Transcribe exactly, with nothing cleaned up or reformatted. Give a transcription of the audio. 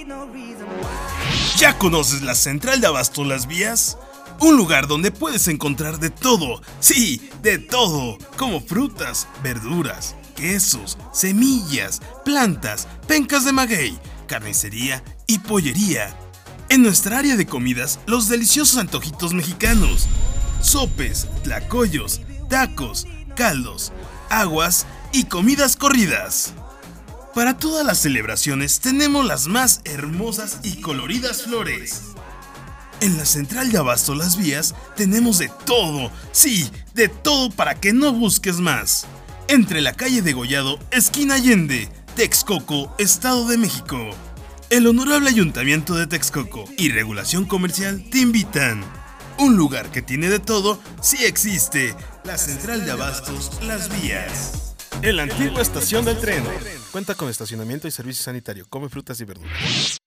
¿Ya conoces la Central de Abasto Las Vías? Un lugar donde puedes encontrar de todo, sí, de todo, como frutas, verduras, quesos, semillas, plantas, pencas de maguey, carnicería y pollería. En nuestra área de comidas, los deliciosos antojitos mexicanos, sopes, tlacoyos, tacos, caldos, aguas y comidas corridas. Para todas las celebraciones tenemos las más hermosas y coloridas flores. En la Central de Abasto Las Vías tenemos de todo, sí, de todo para que no busques más. Entre la calle Degollado, esquina Allende, Texcoco, Estado de México. El Honorable Ayuntamiento de Texcoco y Regulación Comercial te invitan. Un lugar que tiene de todo, sí existe, la Central de Abastos Las Vías. En la antigua estación del tren. Cuenta con estacionamiento y servicio sanitario. Come frutas y verduras.